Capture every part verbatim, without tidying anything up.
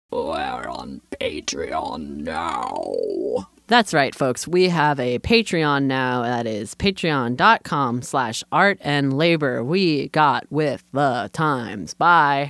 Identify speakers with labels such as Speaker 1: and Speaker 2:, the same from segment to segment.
Speaker 1: We're on Patreon now.
Speaker 2: That's right, folks. We have a Patreon now. That is patreon.com slash art and labor. We got with the times. Bye.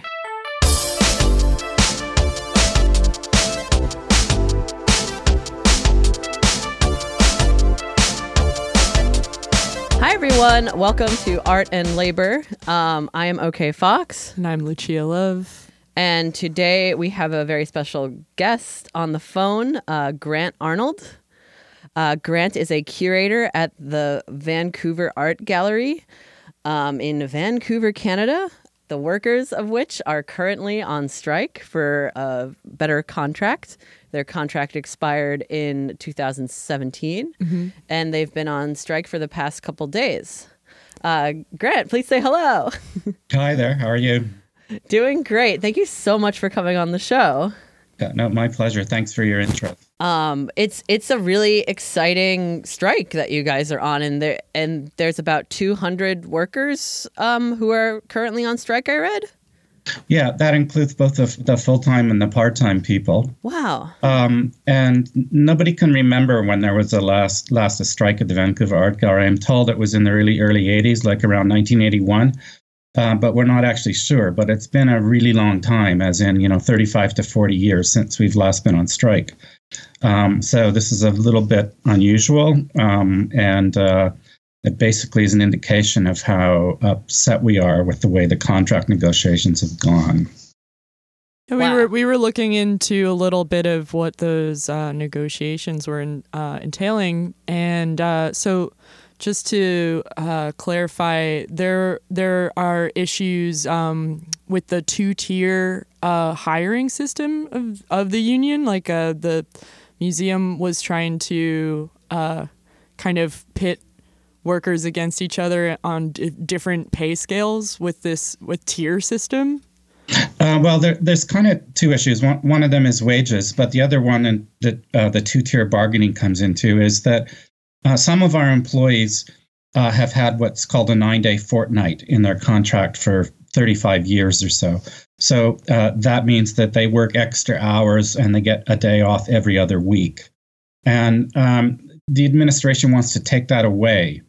Speaker 2: Hi, everyone. Welcome to Art and Labor. Um, I am OK Fox.
Speaker 3: And I'm Lucia Love.
Speaker 2: And today we have a very special guest on the phone, uh, Grant Arnold. Uh, Grant is a curator at the Vancouver Art Gallery um, in Vancouver, Canada, the workers of which are currently on strike for a better contract. Their contract expired in two thousand seventeen, mm-hmm. and they've been on strike for the past couple days. Uh, Grant, please say hello.
Speaker 4: Hi there. How are you?
Speaker 2: Doing great. Thank you so much for coming on the show.
Speaker 4: Yeah, no, my pleasure. Thanks for your interest.
Speaker 2: Um, it's it's a really exciting strike that you guys are on, and there and there's about two hundred workers um, who are currently on strike, I read.
Speaker 4: Yeah, that includes both the, the full-time and the part-time people.
Speaker 2: Wow.
Speaker 4: Um, and nobody can remember when there was a last last a strike at the Vancouver Art Gallery. I'm told it was in the really early eighties, like around nineteen eighty-one. Uh, but we're not actually sure. But it's been a really long time, as in, you know, thirty-five to forty years since we've last been on strike. Um, so this is a little bit unusual. Um, and uh, it basically is an indication of how upset we are with the way the contract negotiations have gone.
Speaker 3: Yeah, we wow. were we were looking into a little bit of what those uh, negotiations were in, uh, entailing. And uh, so... Just to uh, clarify, there there are issues um, with the two-tier uh, hiring system of, of the union. Like uh, the museum was trying to uh, kind of pit workers against each other on d- different pay scales with this with tier system.
Speaker 4: Uh, well, there, there's kind of two issues. One, one of them is wages, but the other one, and that uh, the two-tier bargaining comes into, is that Uh, some of our employees uh, have had what's called a nine-day fortnight in their contract for thirty-five years or so. So uh, that means that they work extra hours and they get a day off every other week. And um, the administration wants to take that away.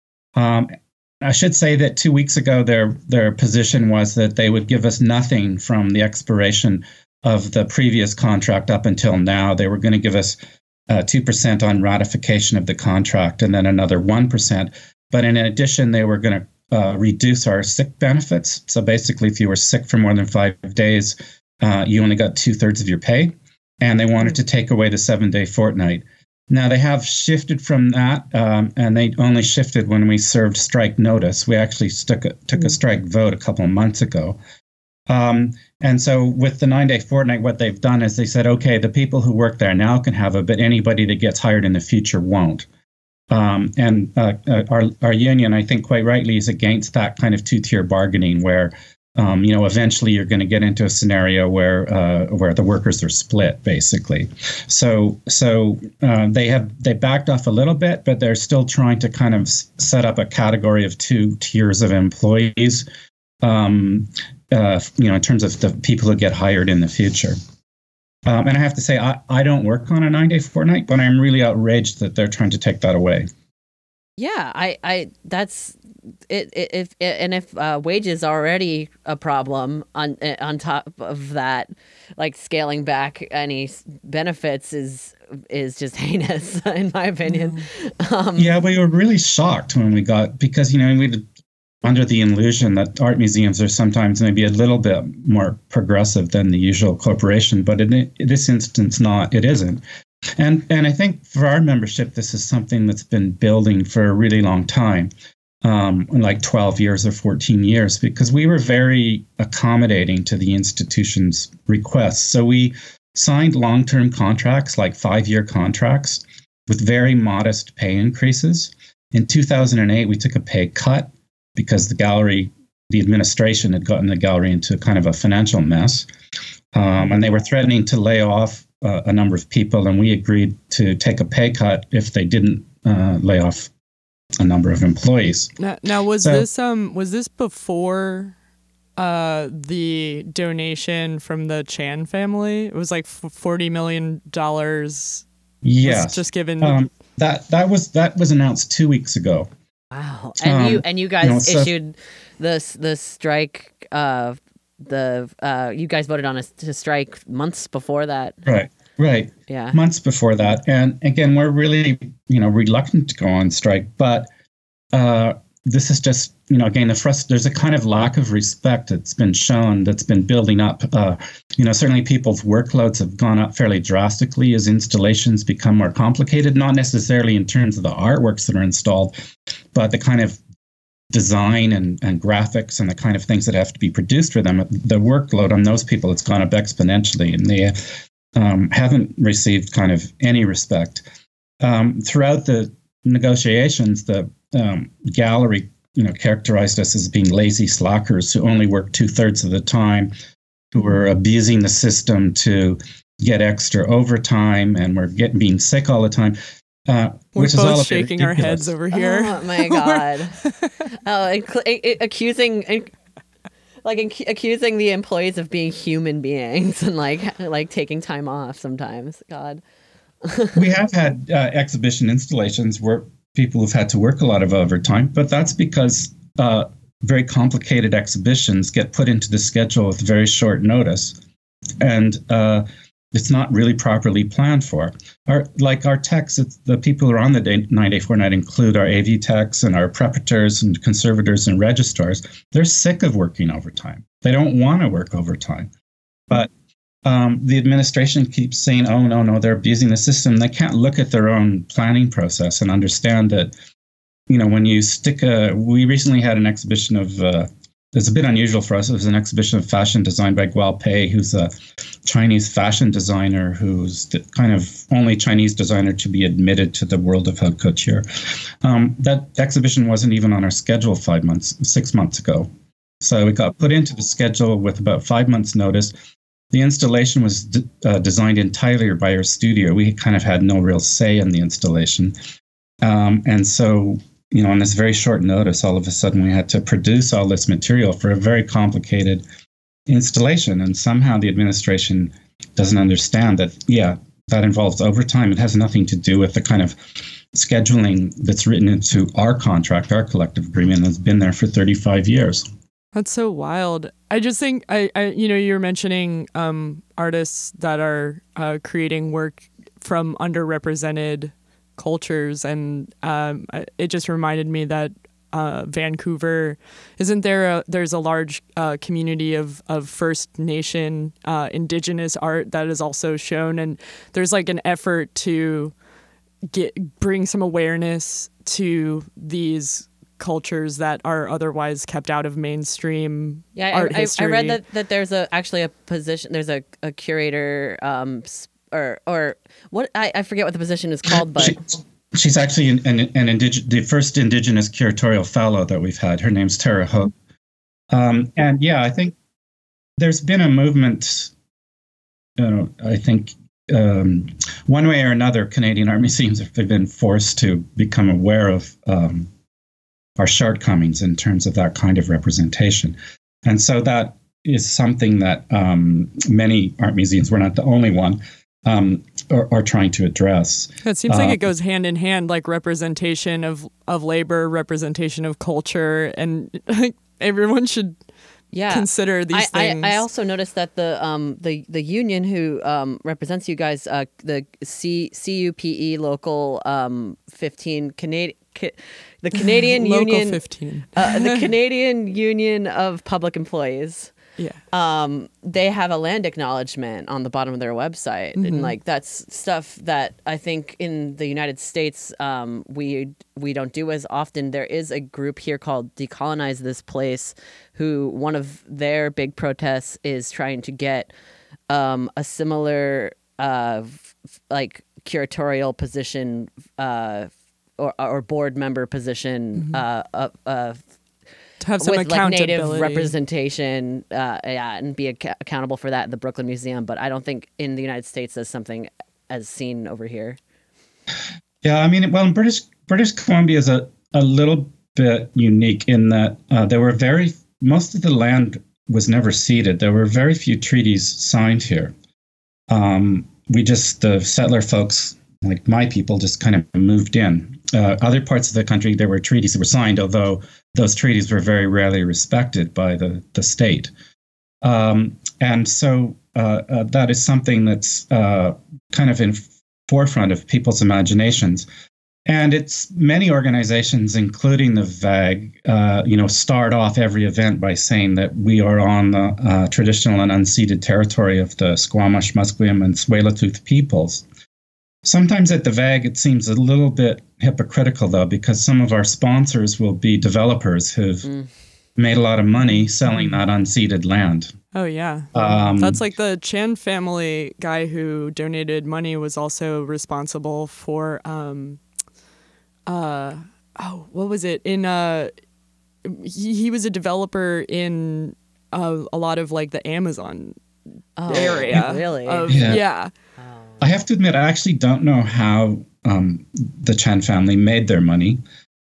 Speaker 4: Um, I should say that two weeks ago, their their position was that they would give us nothing from the expiration of the previous contract up until now. They were going to give us Uh, two percent on ratification of the contract, and then another one percent. But in addition, they were going to uh, reduce our sick benefits. So basically, if you were sick for more than five days, uh, you only got two thirds of your pay. And they wanted to take away the seven day fortnight. Now, they have shifted from that, um, and they only shifted when we served strike notice. We actually took a, took a strike vote a couple of months ago. Um, and so with the nine-day fortnight, what they've done is they said, okay, the people who work there now can have it, but anybody that gets hired in the future won't. Um, and uh, our our union, I think quite rightly, is against that kind of two-tier bargaining where, um, you know, eventually you're going to get into a scenario where uh, where the workers are split, basically. So so uh, they have they backed off a little bit, but they're still trying to kind of s- set up a category of two tiers of employees. Um, Uh, you know, in terms of the people who get hired in the future. Um, and I have to say, I, I don't work on a nine-day fortnight, but I'm really outraged that they're trying to take that away.
Speaker 2: Yeah, I, I that's it. it if it, and if uh, wages are already a problem on on top of that, like scaling back any benefits is is just heinous, in my opinion. Mm. Um,
Speaker 4: yeah, we were really shocked when we got because you know we. under the illusion that art museums are sometimes maybe a little bit more progressive than the usual corporation, but in, in this instance, not. It isn't. And and I think for our membership, this is something that's been building for a really long time, um, like twelve years or fourteen years, because we were very accommodating to the institution's requests. So we signed long-term contracts, like five-year contracts, with very modest pay increases. In two thousand eight, we took a pay cut, because the gallery, the administration had gotten the gallery into kind of a financial mess. Um, and they were threatening to lay off uh, a number of people, and we agreed to take a pay cut if they didn't uh, lay off a number of employees.
Speaker 3: Now, now was so, this um was this before uh, the donation from the Chan family? It was like forty million dollars.
Speaker 4: Yes,
Speaker 3: was just given.
Speaker 4: Um, that that was that was announced two weeks ago.
Speaker 2: Wow, and
Speaker 4: Um,
Speaker 2: you and you guys
Speaker 4: you know, so-
Speaker 2: issued this the strike. Uh, the uh, you guys voted on us to strike months before that.
Speaker 4: Right, right.
Speaker 2: Yeah.
Speaker 4: Months before that, and again, we're really you know reluctant to go on strike, but uh, this is just you know again the frust- There's a kind of lack of respect that's been shown that's been building up. Uh, you know, certainly people's workloads have gone up fairly drastically as installations become more complicated. Not necessarily in terms of the artworks that are installed, but the kind of design and, and graphics and the kind of things that have to be produced for them. The workload on those people has gone up exponentially, and they um, haven't received kind of any respect. Um, throughout the negotiations, the um, gallery, you know, characterized us as being lazy slackers who only work two thirds of the time, who were abusing the system to get extra overtime, and we're getting being sick all the time. Uh,
Speaker 3: We're
Speaker 4: which
Speaker 3: both
Speaker 4: is all
Speaker 3: shaking our heads over here.
Speaker 2: Oh my god! oh, inc- i- accusing, inc- like inc- accusing the employees of being human beings and like like taking time off sometimes. God.
Speaker 4: We have had uh, exhibition installations where people have had to work a lot of overtime, but that's because uh, very complicated exhibitions get put into the schedule with very short notice, and uh, it's not really properly planned for. Our like our techs, it's, the people who are on the day, nine-day fortnight include our A V techs and our preparators and conservators and registrars. They're sick of working overtime. They don't want to work overtime, but um, the administration keeps saying, "Oh no, no, they're abusing the system." They can't look at their own planning process and understand that. You know, when you stick a, we recently had an exhibition of. Uh, It's a bit unusual for us. It was an exhibition of fashion designed by Guo Pei, who's a Chinese fashion designer who's the kind of only Chinese designer to be admitted to the world of haute couture. Um, that exhibition wasn't even on our schedule five months, six months ago. So it got put into the schedule with about five months' notice. The installation was d- uh, designed entirely by our studio. We kind of had no real say in the installation. Um, and so you know, on this very short notice, all of a sudden we had to produce all this material for a very complicated installation. And somehow the administration doesn't understand that, yeah, that involves overtime. It has nothing to do with the kind of scheduling that's written into our contract, our collective agreement that's been there for thirty-five years.
Speaker 3: That's so wild. I just think, I, I you know, you're mentioning um, artists that are uh, creating work from underrepresented cultures, and um, it just reminded me that uh, Vancouver, isn't there a, there's a large uh, community of, of First Nation uh, Indigenous art that is also shown, and there's like an effort to get bring some awareness to these cultures that are otherwise kept out of mainstream
Speaker 2: Yeah,
Speaker 3: art
Speaker 2: I, I,
Speaker 3: history.
Speaker 2: I read that, that there's a actually a position. There's a, a curator, um, or or what I, I forget what the position is called, but
Speaker 4: She, she's actually an, an, an indig- the first Indigenous curatorial fellow that we've had. Her name's Tara Hope. Um, and yeah, I think there's been a movement. You know, I think um, one way or another, Canadian art museums have been forced to become aware of um, our shortcomings in terms of that kind of representation. And so that is something that um, many art museums, we're not the only one, um, are, are trying to address.
Speaker 3: It seems like
Speaker 4: uh,
Speaker 3: it goes hand in hand, like representation of, of labor, representation of culture, and like, everyone should
Speaker 2: yeah.
Speaker 3: consider these
Speaker 2: I,
Speaker 3: things.
Speaker 2: I, I also noticed that the um the, the union who um, represents you guys, uh, the C CUPE local um fifteen Canadian. The Canadian
Speaker 3: Local
Speaker 2: Union,
Speaker 3: fifteen.
Speaker 2: uh, the Canadian Union of Public Employees.
Speaker 3: Yeah.
Speaker 2: Um, they have a land acknowledgement on the bottom of their website,
Speaker 3: Mm-hmm.
Speaker 2: and like that's stuff that I think in the United States um, we we don't do as often. There is a group here called Decolonize This Place, who one of their big protests is trying to get um, a similar uh, f- like curatorial position. Uh, Or, or board member position
Speaker 3: Mm-hmm.
Speaker 2: uh, uh, uh,
Speaker 3: To have some
Speaker 2: with like
Speaker 3: accountability.
Speaker 2: native representation, uh, yeah, and be ac- accountable for that at the Brooklyn Museum. But I don't think in the United States there's something as seen over here.
Speaker 4: Yeah, I mean, well, in British British Columbia is a, a little bit unique in that uh, there were very most of the land was never ceded. There were very few treaties signed here. Um, we just, the settler folks, like my people, just kind of moved in. Uh, other parts of the country, there were treaties that were signed, although those treaties were very rarely respected by the, the state. Um, and so uh, uh, that is something that's uh, kind of in forefront of people's imaginations. And it's many organizations, including the V A G, uh, you know, start off every event by saying that we are on the uh, traditional and unceded territory of the Squamish, Musqueam, and Tsleil-Waututh peoples. Sometimes at the V A G, it seems a little bit hypocritical, though, because some of our sponsors will be developers who've mm. made a lot of money selling that unceded land.
Speaker 3: Oh, yeah.
Speaker 4: Um,
Speaker 3: That's like the Chan family guy who donated money was also responsible for... Um, Uh, oh, what was it? In uh, he he was a developer in uh, a lot of like the Amazon
Speaker 2: oh,
Speaker 3: area.
Speaker 2: Really?
Speaker 3: Of,
Speaker 4: yeah.
Speaker 3: yeah.
Speaker 4: I have to admit, I actually don't know how um, the Chan family made their money.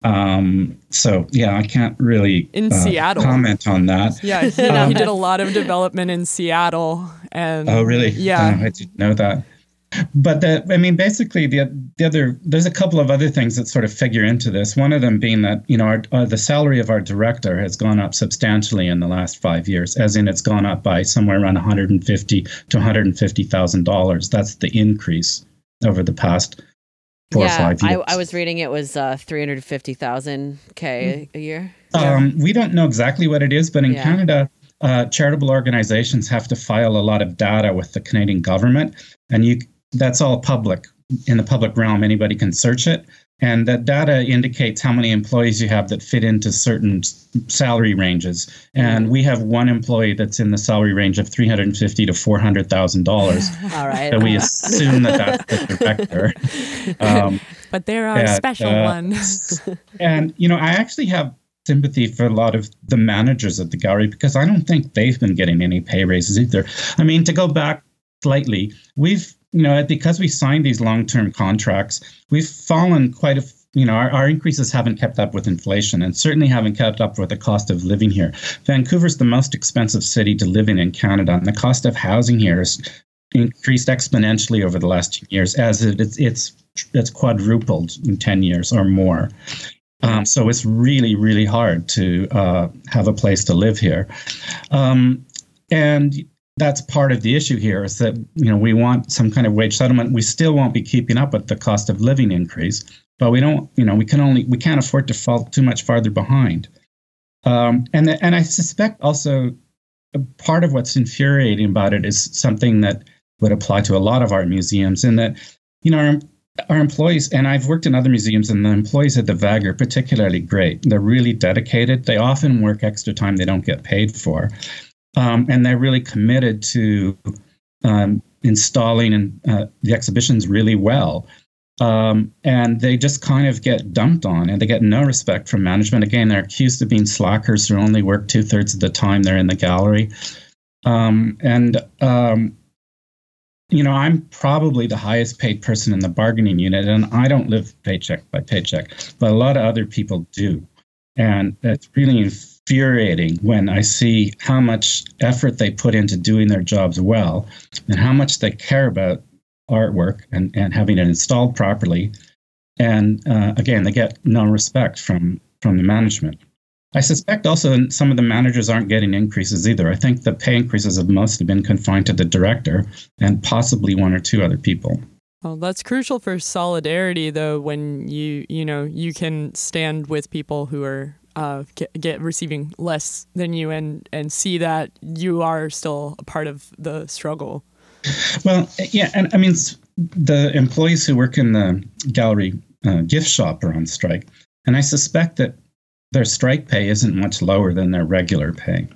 Speaker 4: Um, so yeah, I can't really
Speaker 3: in
Speaker 4: uh,
Speaker 3: Seattle
Speaker 4: comment on that.
Speaker 3: Yeah, he, um, he did a lot of development in Seattle. And
Speaker 4: oh, really?
Speaker 3: Yeah,
Speaker 4: oh, I didn't know that. But the, I mean, basically, the the other there's a couple of other things that sort of figure into this. One of them being that you know our, uh, the salary of our director has gone up substantially in the last five years, as in it's gone up by somewhere around one hundred fifty to one hundred fifty thousand dollars. That's the increase over the past four
Speaker 2: yeah,
Speaker 4: or five years.
Speaker 2: I, I was reading it was uh, three hundred fifty thousand K a year.
Speaker 4: Um, we don't know exactly what it is, but in
Speaker 2: yeah.
Speaker 4: Canada, uh, charitable organizations have to file a lot of data with the Canadian government, and you. That's all public in the public realm. Anybody can search it. And that data indicates how many employees you have that fit into certain salary ranges. And we have one employee that's in the salary range of three hundred fifty thousand to four hundred thousand dollars.
Speaker 2: All right.
Speaker 4: So we assume that that's the director. Um,
Speaker 3: but they're our
Speaker 4: and,
Speaker 3: special
Speaker 4: uh,
Speaker 3: one.
Speaker 4: And, you know, I actually have sympathy for a lot of the managers at the gallery because I don't think they've been getting any pay raises either. I mean, to go back slightly, we've You know, because we signed these long-term contracts, we've fallen quite a, you know, our, our increases haven't kept up with inflation and certainly haven't kept up with the cost of living here. Vancouver's the most expensive city to live in in Canada, and the cost of housing here has increased exponentially over the last two years, as it, it's, it's, it's quadrupled in ten years or more. Um, so it's really, really hard to uh, have a place to live here. Um, and that's part of the issue here is that, you know, we want some kind of wage settlement. We still won't be keeping up with the cost of living increase, but we don't, you know, we can only, we can't afford to fall too much farther behind. Um, and, the, and I suspect also part of what's infuriating about it is something that would apply to a lot of art museums in that, you know, our, our employees, and I've worked in other museums, and the employees at the V A G are particularly great. They're really dedicated. They often work extra time they don't get paid for. Um, and they're really committed to um, installing and, uh, the exhibitions really well. Um, and they just kind of get dumped on, and they get no respect from management. Again, they're accused of being slackers who only work two-thirds of the time they're in the gallery. Um, and, um, you know, I'm probably the highest paid person in the bargaining unit, and I don't live paycheck by paycheck, but a lot of other people do. And it's really infuriating when I see how much effort they put into doing their jobs well and how much they care about artwork and, and having it installed properly. And uh, again, they get no respect from, from the management. I suspect also some of the managers aren't getting increases either. I think the pay increases have mostly been confined to the director and possibly one or two other people.
Speaker 3: Well, that's crucial for solidarity, though, when you, you know, you can stand with people who are uh, get, get receiving less than you and, and see that you are still a part of the struggle.
Speaker 4: Well, yeah, and I mean, the employees who work in the gallery uh, gift shop are on strike, and I suspect that their strike pay isn't much lower than their regular pay.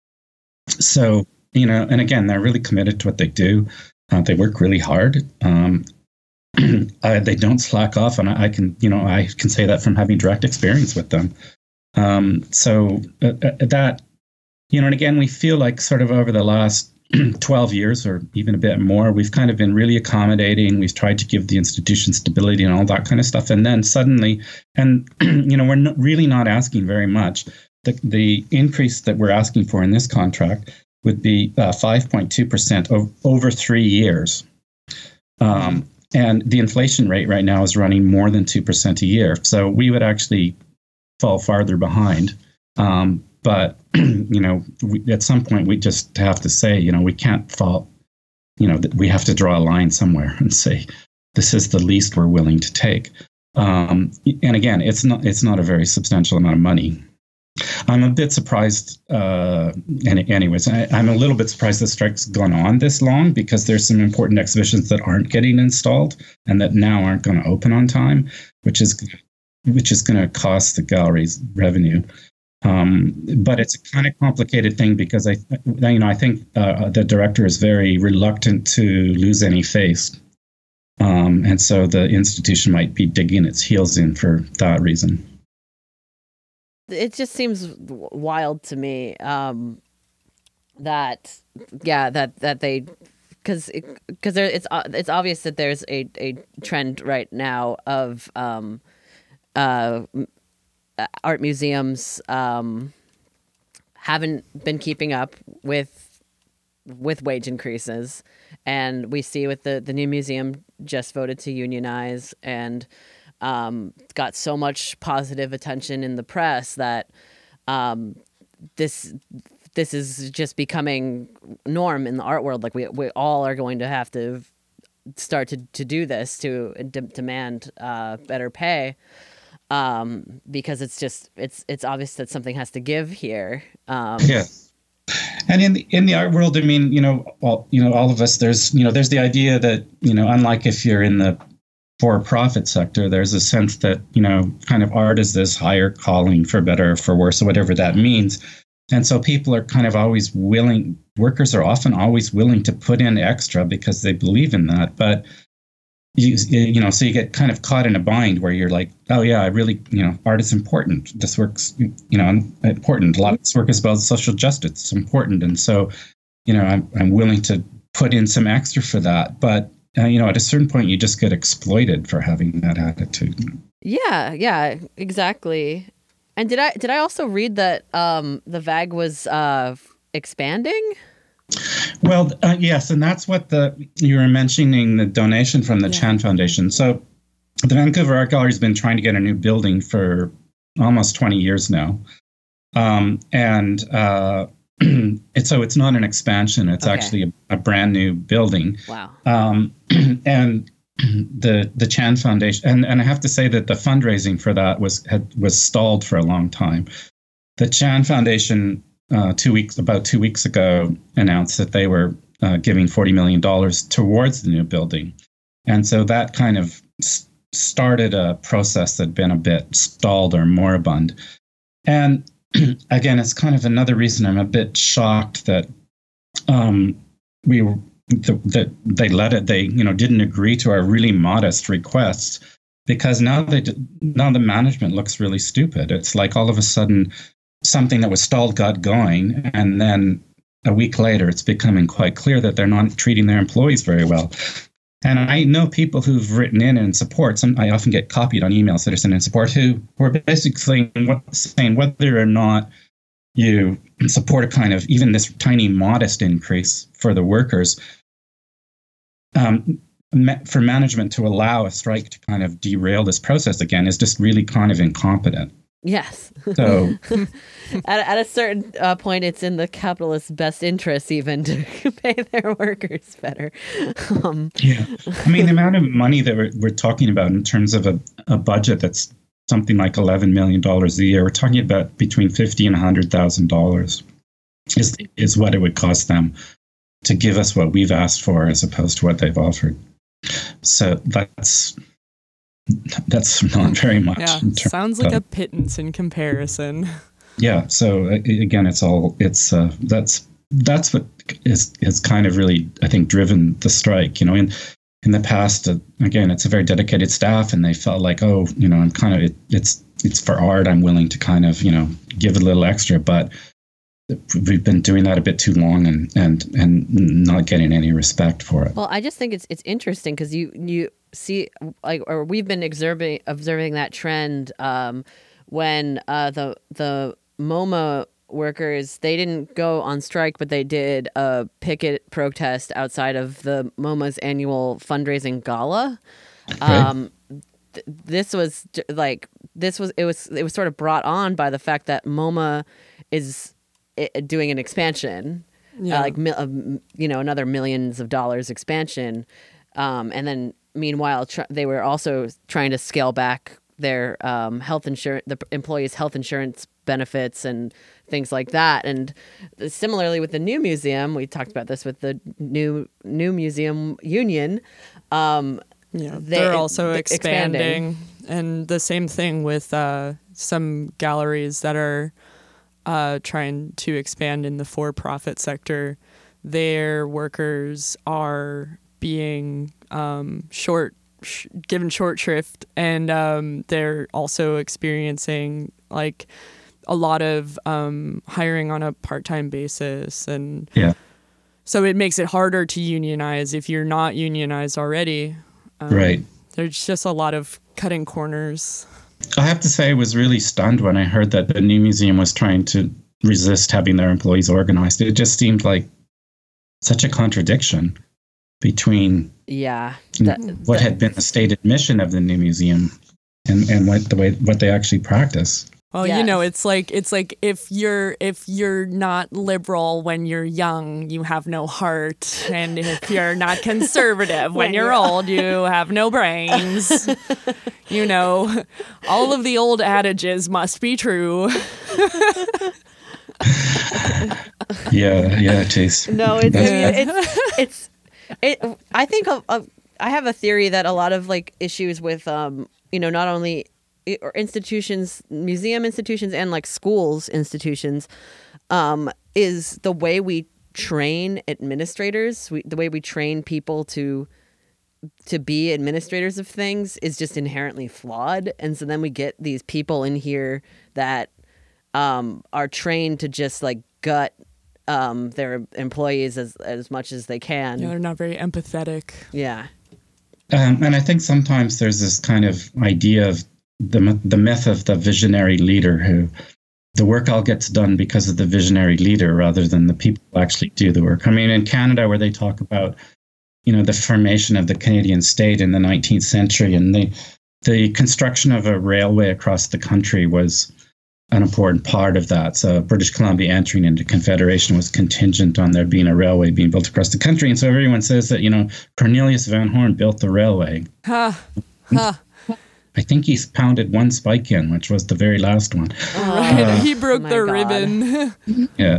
Speaker 4: So, you know, and again, they're really committed to what they do. Uh, they work really hard. Um, uh, they don't slack off, and I, I can, you know, I can say that from having direct experience with them. Um, so uh, that, you know, and again, we feel like sort of over the last twelve years or even a bit more, we've kind of been really accommodating. We've tried to give the institution stability and all that kind of stuff. And then suddenly, and, you know, we're not, really not asking very much. the, the increase that we're asking for in this contract would be uh, five point two percent over three years. Um, and the inflation rate right now is running more than two percent a year. So we would actually fall farther behind. Um, but, you know, we, at some point we just have to say, you know, we can't fall, you know, we have to draw a line somewhere and say, this is the least we're willing to take. Um, and again, it's not, it's not a very substantial amount of money. I'm a bit surprised, uh, any, anyways, I, I'm a little bit surprised the strike's gone on this long, because there's some important exhibitions that aren't getting installed and that now aren't going to open on time, which is which is going to cost the gallery's revenue. Um, but it's a kind of complicated thing, because I, you know, I think uh, the director is very reluctant to lose any face. Um, and so the institution might be digging its heels in for that reason.
Speaker 2: It just seems wild to me um, that, yeah, that that they, because because it's it's obvious that there's a, a trend right now of um, uh, art museums um, haven't been keeping up with with wage increases, and we see with the the new museum just voted to unionize and. Um, got so much positive attention in the press that um, this this is just becoming norm in the art world. Like we we all are going to have to start to, to do this to de- demand uh, better pay um, because it's just it's it's obvious that something has to give here. Um,
Speaker 4: yeah. And in the, in the art world, I mean, you know, all, you know, all of us, there's, you know, there's the idea that, you know, unlike if you're in the for-profit sector, there's a sense that, you know, kind of art is this higher calling, for better or for worse, or whatever that means. And so people are kind of always willing, workers are often always willing to put in extra because they believe in that. But, you, you know, so you get kind of caught in a bind where you're like, oh, yeah, I really, you know, art is important. This work's, you know, important. A lot of this work is about social justice. It's important. And so, you know, I'm, I'm willing to put in some extra for that. But Uh, you know, at a certain point, you just get exploited for having that attitude.
Speaker 2: Yeah, yeah, exactly. And did I did I also read that um, the V A G was uh, expanding?
Speaker 4: Well, uh, yes, and that's what the you were mentioning, the donation from the
Speaker 2: Yeah.
Speaker 4: Chan Foundation. So the Vancouver Art Gallery has been trying to get a new building for almost twenty years now, um, and uh, it's so it's not an expansion; it's
Speaker 2: Okay.
Speaker 4: actually a, a brand new building.
Speaker 2: Wow.
Speaker 4: Um, and the the Chan Foundation, and, and I have to say that the fundraising for that was had, was stalled for a long time. The Chan Foundation uh, two weeks about two weeks ago announced that they were uh, giving forty million dollars towards the new building, and so that kind of s- started a process that'd been a bit stalled or moribund. And again, it's kind of another reason I'm a bit shocked that um, we were. that they let it, they, you know, didn't agree to our really modest requests, because now they, now the management looks really stupid. It's like all of a sudden something that was stalled got going, and then a week later it's becoming quite clear that they're not treating their employees very well. And I know people who've written in in support. Some I often get copied on emails that are sent in support who, who are basically saying, what, saying whether or not you support a kind of even this tiny modest increase for the workers, um, for management to allow a strike to kind of derail this process again is just really kind of incompetent.
Speaker 2: Yes.
Speaker 4: So
Speaker 2: at, at a certain uh, point, it's in the capitalist's best interest even to pay their workers better. Um,
Speaker 4: yeah, I mean, the amount of money that we're, we're talking about in terms of a, a budget that's something like eleven million dollars a year, we're talking about between fifty and one hundred thousand dollars is is what it would cost them to give us what we've asked for as opposed to what they've offered. So that's that's not very much.
Speaker 3: Yeah,
Speaker 4: in terms
Speaker 3: sounds like
Speaker 4: of,
Speaker 3: a pittance in comparison.
Speaker 4: Yeah. So uh, again, it's all it's uh, that's that's what is is kind of really, I think, driven the strike. You know, in in the past, uh, again, it's a very dedicated staff, and they felt like, oh, you know, I'm kind of it, it's it's for art. I'm willing to kind of, you know, give a little extra, but we've been doing that a bit too long and and and not getting any respect for it.
Speaker 2: Well, I just think it's it's interesting because you you see like or we've been observing observing that trend um, when uh, the the MoMA workers, they didn't go on strike, but they did a picket protest outside of the MoMA's annual fundraising gala. Um, th- this was j- like this was it was it was sort of brought on by the fact that MoMA is i doing an expansion,
Speaker 3: Yeah.
Speaker 2: uh, like mil- uh, m- you know another millions of dollars expansion, um, and then meanwhile tr- they were also trying to scale back their um, health insurance, the employees' health insurance benefits and things like that. And similarly with the new museum, we talked about this with the new new museum union. Um,
Speaker 3: Yeah,
Speaker 2: they-
Speaker 3: they're also
Speaker 2: th-
Speaker 3: expanding.
Speaker 2: expanding.
Speaker 3: And the same thing with uh, some galleries that are uh, trying to expand in the for-profit sector. Their workers are being um, short, sh- given short shrift, and um, they're also experiencing like a lot of um, hiring on a part-time basis, and
Speaker 4: Yeah.
Speaker 3: so it makes it harder to unionize if you're not unionized already. Um,
Speaker 4: Right.
Speaker 3: There's just a lot of cutting corners.
Speaker 4: I have to say, I was really stunned when I heard that the new museum was trying to resist having their employees organized. It just seemed like such a contradiction between
Speaker 2: yeah, that,
Speaker 4: what had been the stated mission of the new museum and, and what the way what they actually practice.
Speaker 3: Well, you know,
Speaker 2: Yes.
Speaker 3: it's like it's like if you're if you're not liberal when you're young, you have no heart, and if you're not conservative when,
Speaker 2: When
Speaker 3: you're,
Speaker 2: you're
Speaker 3: old, you have no brains. You know, all of the old adages must be true.
Speaker 4: Yeah, yeah, Chase.
Speaker 2: No, it's, I
Speaker 4: That's-
Speaker 2: mean, it's it's it. I think of, of, I have a theory that a lot of like issues with um you know not only i- or institutions, museum institutions, and like schools institutions, um is the way we train administrators. We, the way we train people to to be administrators of things is just inherently flawed, and so then we get these people in here that um are trained to just like gut um their employees as as much as they can.
Speaker 3: Yeah, they're not very empathetic.
Speaker 2: Yeah.
Speaker 4: Um, and I think sometimes there's this kind of idea of the myth- the myth of the visionary leader who the work all gets done because of the visionary leader rather than the people who actually do the work. I mean, in Canada, where they talk about, you know, the formation of the Canadian state in the nineteenth century, and the the construction of a railway across the country was an important part of that. So British Columbia entering into Confederation was contingent on there being a railway being built across the country. And so everyone says that, you know, Cornelius Van Horn built the railway.
Speaker 3: Ha, ha.
Speaker 4: I think he's pounded one spike in, which was the very last one.
Speaker 3: Right,
Speaker 4: Uh,
Speaker 3: he broke
Speaker 2: my
Speaker 3: the
Speaker 2: God.
Speaker 3: ribbon.
Speaker 4: Yeah.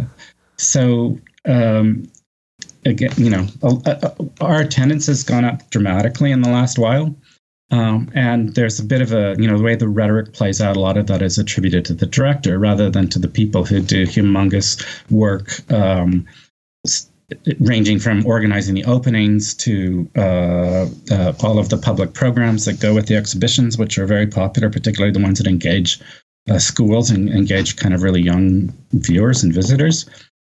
Speaker 4: So, um, again, you know, uh, uh, our attendance has gone up dramatically in the last while. Um, and there's a bit of a, you know, the way the rhetoric plays out, a lot of that is attributed to the director rather than to the people who do humongous work, um, s- ranging from organizing the openings to uh, uh, all of the public programs that go with the exhibitions, which are very popular, particularly the ones that engage uh, schools and engage kind of really young viewers and visitors.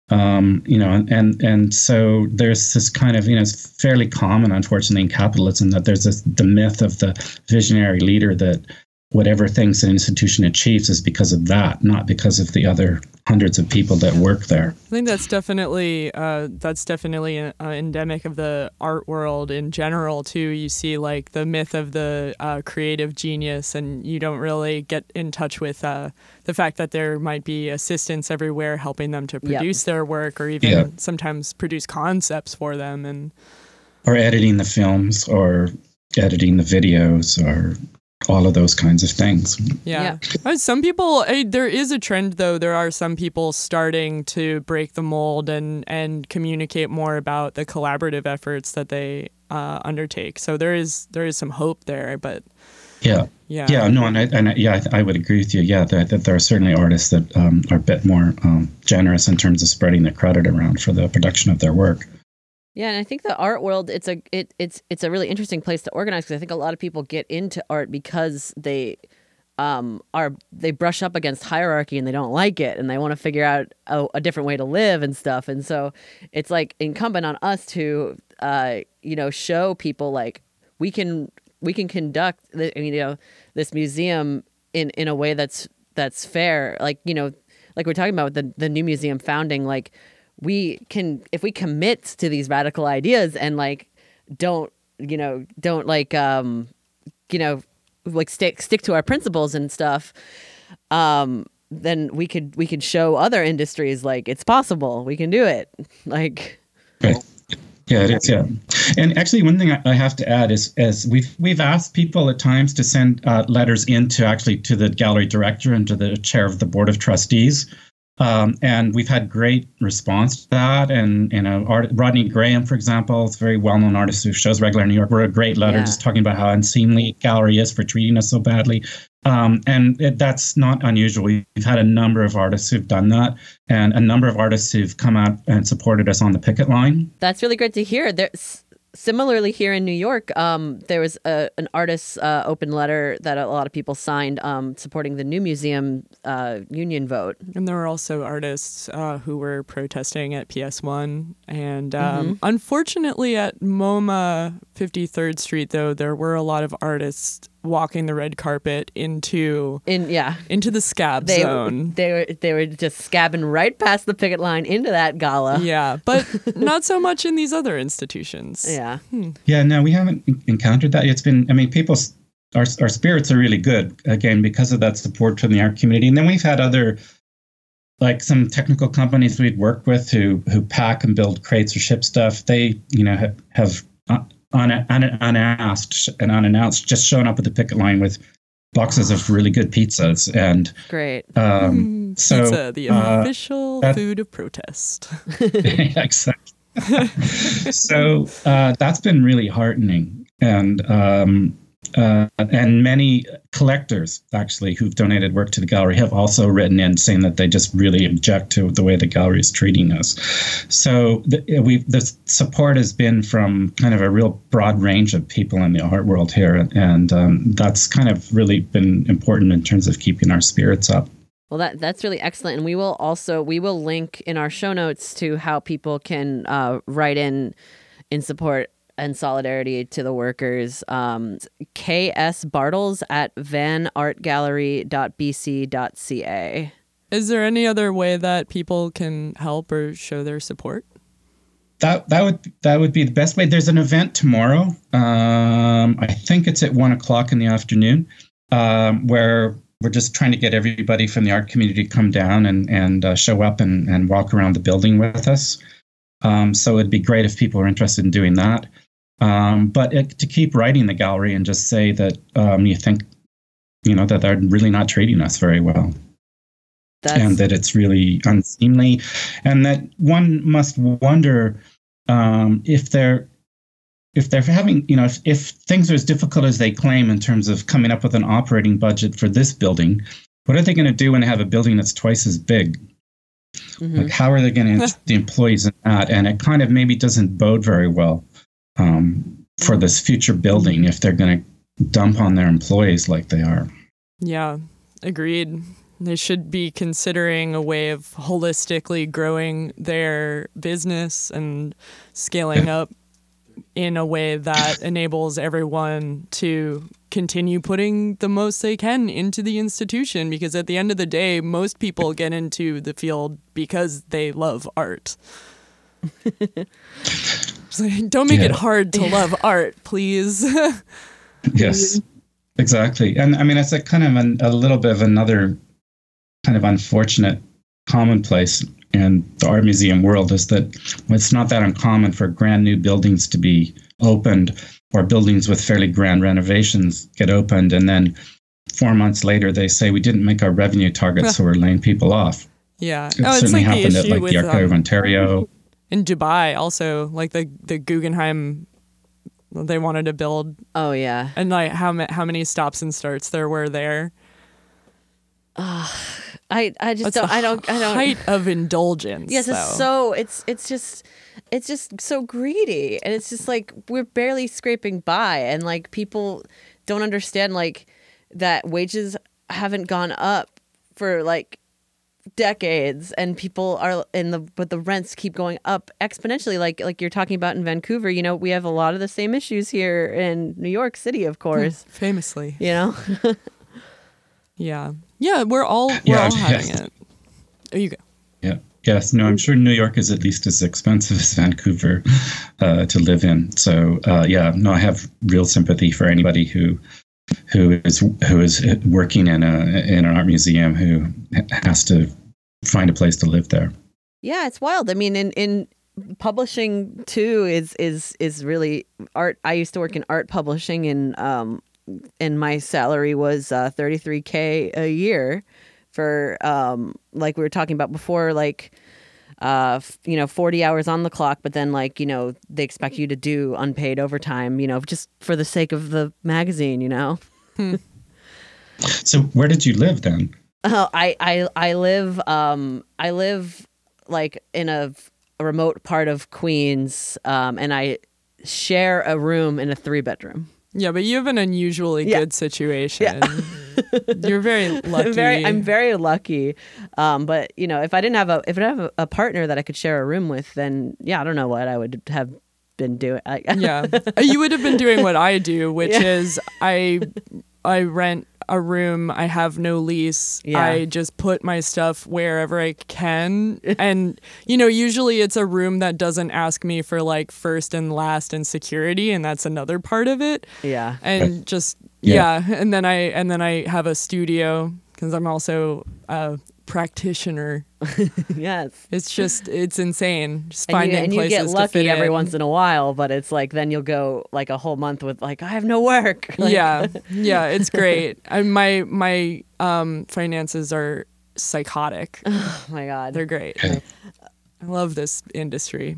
Speaker 4: Um, you know, and, and and so there's this kind of, you know, it's fairly common, unfortunately, in capitalism that there's this the myth of the visionary leader that whatever things an institution achieves is because of that, not because of the other hundreds of people that work there.
Speaker 3: I think that's definitely uh, that's definitely an uh, endemic of the art world in general too. You see like the myth of the uh, creative genius, and you don't really get in touch with uh, the fact that there might be assistants everywhere helping them to
Speaker 2: Yep.
Speaker 3: produce their work, or even
Speaker 4: Yeah.
Speaker 3: sometimes produce concepts for them. And
Speaker 4: Or editing the films or editing the videos or all of those kinds of things.
Speaker 3: yeah, Uh, some people. uh, There is a trend, though. There are some people starting to break the mold and and communicate more about the collaborative efforts that they uh, undertake. So there is there is some hope there, but
Speaker 4: Yeah.
Speaker 3: yeah,
Speaker 4: Yeah, no, and I, and I, yeah, I, I would agree with you. Yeah, that, that there are certainly artists that um, are a bit more um, generous in terms of spreading the credit around for the production of their work.
Speaker 2: Yeah, and I think the art world it's a it, it's it's a really interesting place to organize because I think a lot of people get into art because they um are they brush up against hierarchy and they don't like it and they want to figure out a, a different way to live and stuff. And so it's like incumbent on us to uh you know show people like we can we can conduct the, you know this museum in in a way that's that's fair. Like, you know, like we're talking about with the the new museum founding, like we can, if we commit to these radical ideas and like don't, you know, don't like, um, you know, like stick stick to our principles and stuff, um, then we could we could show other industries like it's possible, we can do it, like.
Speaker 4: Right. Yeah, it is. Yeah, and actually, one thing I, I have to add is, is we've we've asked people at times to send uh, letters into actually to the gallery director and to the chair of the board of trustees, um, and we've had great response to that. And you know, Art, Rodney Graham, for example, is a very well-known artist who shows regularly in New York, wrote a great letter
Speaker 2: Yeah.
Speaker 4: just talking about how unseemly gallery is for treating us so badly. Um, and it, that's not unusual. We've had a number of artists who've done that, and a number of artists who've come out and supported us on the picket line.
Speaker 2: That's really great to hear. There's similarly here in New York, um, there was a, an artist's uh, open letter that a lot of people signed um, supporting the new museum uh, union vote.
Speaker 3: And there were also artists uh, who were protesting at P S one. And um,
Speaker 2: Mm-hmm.
Speaker 3: unfortunately, at MoMA fifty-third Street, though, there were a lot of artists walking the red carpet into
Speaker 2: In yeah,
Speaker 3: into the scab
Speaker 2: they
Speaker 3: zone.
Speaker 2: they were they were just scabbing right past the picket line into that gala.
Speaker 3: Yeah, but not so much in these other institutions.
Speaker 2: Yeah.
Speaker 4: Yeah, no, we haven't en- encountered that. It's been, I mean, people, s- our, our spirits are really good, again, because of that support from the art community. And then we've had other, like some technical companies we'd worked with who who pack and build crates or ship stuff. They, you know, have, have uh, un, un, unasked and unannounced just shown up at the picket line with boxes of really good pizzas. And
Speaker 2: Great.
Speaker 4: um,
Speaker 3: Mm,
Speaker 4: so,
Speaker 3: Pizza, the
Speaker 4: uh,
Speaker 3: official
Speaker 4: that-
Speaker 3: food of protest.
Speaker 4: yeah, exactly. So uh, that's been really heartening, and um, uh, and many collectors actually who've donated work to the gallery have also written in saying that they just really object to the way the gallery is treating us. So the, we the support has been from kind of a real broad range of people in the art world here, and um, that's kind of really been important in terms of keeping our spirits up.
Speaker 2: Well, that that's really excellent, and we will also we will link in our show notes to how people can uh, write in in support and solidarity to the workers. Um, K S Bartles at van art gallery dot b c dot c a.
Speaker 3: Is there any other way that people can help or show their support?
Speaker 4: That that would that would be the best way. There's an event tomorrow. Um, I think it's at one o'clock in the afternoon, um, where we're just trying to get everybody from the art community to come down and and uh, show up and, and walk around the building with us. Um, so it'd be great if people are interested in doing that. Um, but it, to keep writing the gallery and just say that um, you think, you know, that they're really not treating us very well.
Speaker 2: That's
Speaker 4: And that it's really unseemly, and that one must wonder um, if they're if they're having, you know, if, if things are as difficult as they claim in terms of coming up with an operating budget for this building, what are they going to do when they have a building that's twice as big?
Speaker 2: mhm.
Speaker 4: Like, how are they going to interest the employees in that? And it kind of maybe doesn't bode very well um, for this future building if they're going to dump on their employees like they are.
Speaker 3: Yeah, agreed. They should be considering a way of holistically growing their business and scaling up in a way that enables everyone to continue putting the most they can into the institution, because at the end of the day, most people get into the field because they love art. It's like, don't make
Speaker 4: Yeah.
Speaker 3: it hard to love art, please.
Speaker 4: Yes, exactly. And I mean, it's a kind of an, a little bit of another kind of unfortunate commonplace in the art museum world is that it's not that uncommon for brand new buildings to be opened, or buildings with fairly grand renovations get opened, and then four months later they say we didn't make our revenue targets, so we're laying people off.
Speaker 3: Yeah.
Speaker 4: It
Speaker 3: Oh, it's
Speaker 4: certainly
Speaker 3: like the
Speaker 4: happened at
Speaker 3: issue
Speaker 4: like
Speaker 3: with
Speaker 4: the Archive of
Speaker 3: um,
Speaker 4: Ontario.
Speaker 3: in Dubai also, like the the Guggenheim, they wanted to build,
Speaker 2: Oh yeah.
Speaker 3: and like how ma- how many stops and starts there were there.
Speaker 2: I I just
Speaker 3: That's
Speaker 2: don't
Speaker 3: the
Speaker 2: I don't I don't
Speaker 3: height of indulgence.
Speaker 2: Yes,
Speaker 3: though.
Speaker 2: it's so it's it's just it's just so greedy, and it's just like we're barely scraping by, and like people don't understand like that wages haven't gone up for like decades, and people are in the but the rents keep going up exponentially, like like you're talking about in Vancouver. You know, we have a lot of the same issues here in New York City, of course.
Speaker 3: famously.
Speaker 2: You know.
Speaker 3: Yeah, yeah, we're all we're
Speaker 4: Yeah,
Speaker 3: all having
Speaker 4: yes.
Speaker 3: it. Oh, you go.
Speaker 4: Yeah. Yes. No, I'm sure New York is at least as expensive as Vancouver uh, to live in. So, uh, yeah, no, I have real sympathy for anybody who who is who is working in a in an art museum who has to find a place to live there.
Speaker 2: Yeah, it's wild. I mean, in in publishing too is is is really art. I used to work in art publishing, and um, and my salary was uh, thirty-three K a year for um, like we were talking about before, like uh, f- you know, forty hours on the clock, but then like you know they expect you to do unpaid overtime, you know, just for the sake of the magazine, you know.
Speaker 3: Hmm.
Speaker 4: So where did you live then?
Speaker 2: Oh, I I I live um I live like in a, a remote part of Queens, um, and I share a room in a three bedroom.
Speaker 3: Yeah, but you have an unusually
Speaker 2: Yeah.
Speaker 3: good situation.
Speaker 2: Yeah.
Speaker 3: You're very lucky.
Speaker 2: I'm very I'm very lucky. Um, but you know, if I didn't have a if I didn't have a, a partner that I could share a room with, then yeah, I don't know what I would have been doing. I,
Speaker 3: Yeah, you would have been doing what I do, which
Speaker 2: Yeah.
Speaker 3: is I I rent a room. I have no lease.
Speaker 2: Yeah.
Speaker 3: I just put my stuff wherever I can, and you know, usually it's a room that doesn't ask me for like first and last and security, and that's another part of it.
Speaker 2: yeah.
Speaker 3: And just
Speaker 4: Yeah.
Speaker 3: yeah, and then I and then I have a studio because I'm also a practitioner.
Speaker 2: Yes.
Speaker 3: It's just it's insane. Just
Speaker 2: And you,
Speaker 3: finding
Speaker 2: and you
Speaker 3: places
Speaker 2: get
Speaker 3: to fit
Speaker 2: lucky every
Speaker 3: in.
Speaker 2: once in a while, but it's like then you'll go like a whole month with like I have no work. Like,
Speaker 3: Yeah, yeah, it's great. I, my my um, finances are psychotic.
Speaker 2: oh my God.
Speaker 3: They're great.
Speaker 4: Okay.
Speaker 3: I love this industry.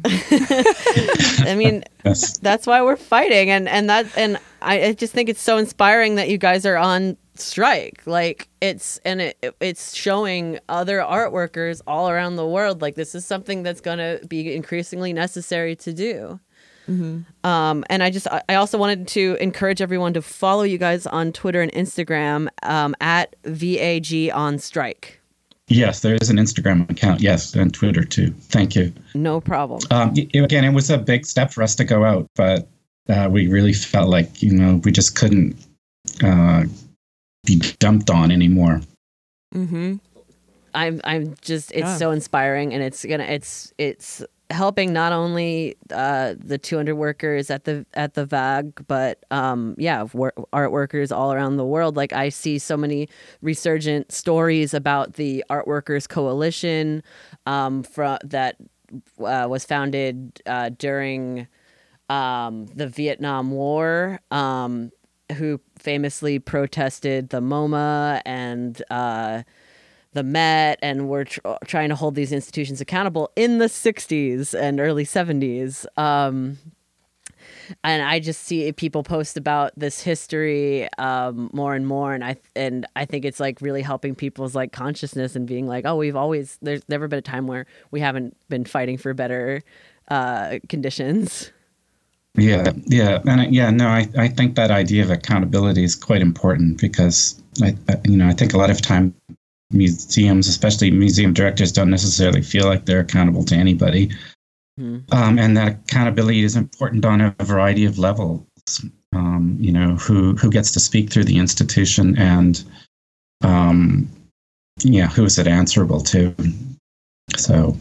Speaker 2: I mean,
Speaker 4: Yes.
Speaker 2: that's why we're fighting, and and that and I, I just think it's so inspiring that you guys are on strike. Like it's and it it's showing other art workers all around the world like this is something that's going to be increasingly necessary to do.
Speaker 3: Mm-hmm.
Speaker 2: Um, and I just I I also wanted to encourage everyone to follow you guys on Twitter and Instagram um, at V A G on strike.
Speaker 4: Yes, there is an Instagram account. Yes, and Twitter too. Thank you.
Speaker 2: No problem.
Speaker 4: Um, y- again, it was a big step for us to go out, but uh, we really felt like, you know, we just couldn't uh, be dumped on anymore.
Speaker 3: Mm-hmm.
Speaker 2: I'm I'm just it's
Speaker 3: Yeah.
Speaker 2: so inspiring, and it's gonna it's it's helping not only uh, the two hundred workers at the at the V A G, but um, yeah, wor- art workers all around the world. Like I see so many resurgent stories about the Art Workers Coalition um, from that uh, was founded uh, during um, the Vietnam War. Um, who famously protested the MoMA and uh, the Met, and were tr- trying to hold these institutions accountable in the sixties and early seventies. Um, and I just see people post about this history um, more and more, and I and I think it's like really helping people's like consciousness and being like, oh, we've always there's never been a time where we haven't been fighting for better uh, conditions.
Speaker 4: Yeah, yeah, and I- yeah, no, I, I think that idea of accountability is quite important because I, I- you know, I think a lot of time museums, especially museum directors, don't necessarily feel like they're accountable to anybody,
Speaker 2: Mhm.
Speaker 4: um, and that accountability is important on a variety of levels. Um, you know, who who gets to speak through the institution, and um, yeah, who is it answerable to? So.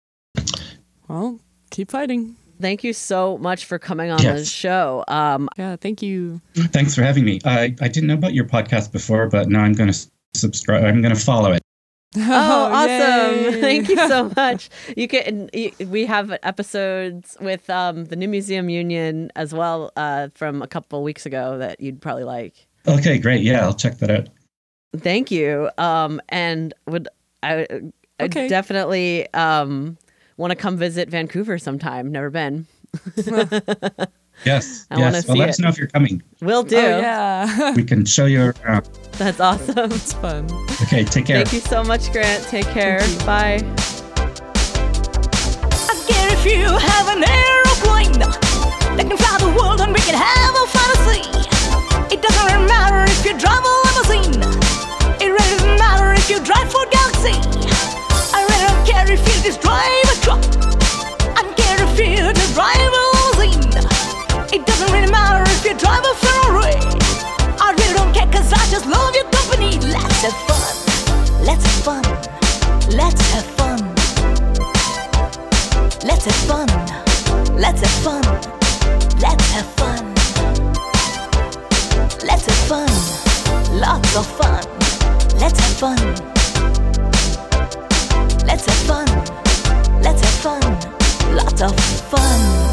Speaker 3: Well, keep fighting.
Speaker 2: Thank you so much for coming on the
Speaker 4: Yes.
Speaker 2: show. Um,
Speaker 3: Yeah, thank you.
Speaker 4: Thanks for having me. I, I didn't know about your podcast before, but now I'm going to subscribe. I'm going to follow it.
Speaker 2: Oh, awesome!
Speaker 3: yay.
Speaker 2: Thank you so much. You can. You, we have episodes with um, the New Museum Union as well uh, from a couple weeks ago that you'd probably like.
Speaker 4: Okay, great. Yeah, I'll check that out.
Speaker 2: Thank you. Um, and would I, I
Speaker 3: Okay.
Speaker 2: definitely um, want to come visit Vancouver sometime. Never been.
Speaker 4: Yes.
Speaker 2: I wanna
Speaker 4: yes. Well,
Speaker 2: see
Speaker 4: let
Speaker 2: it.
Speaker 4: us know if you're coming.
Speaker 2: Will do.
Speaker 3: Oh, yeah.
Speaker 4: We can show you around.
Speaker 2: That's awesome.
Speaker 3: It's fun.
Speaker 4: Okay, take care.
Speaker 2: Thank you so much, Grant. Take care.
Speaker 3: Thank you.
Speaker 2: Bye.
Speaker 5: I get if you have an aeroplane that can fly the world and we can have a fantasy. It doesn't really matter if you drive a limousine. It really doesn't matter if you drive for Galaxy. I really don't care if you just drive a truck. I don't care if you just drive a limousine. It doesn't really matter if you drive a Ferrari. I really don't care cause I just love your company. Let's have fun. Let's have fun. Let's have lots of fun. Let's have fun. Let's have fun. Let's have fun. Lots of fun.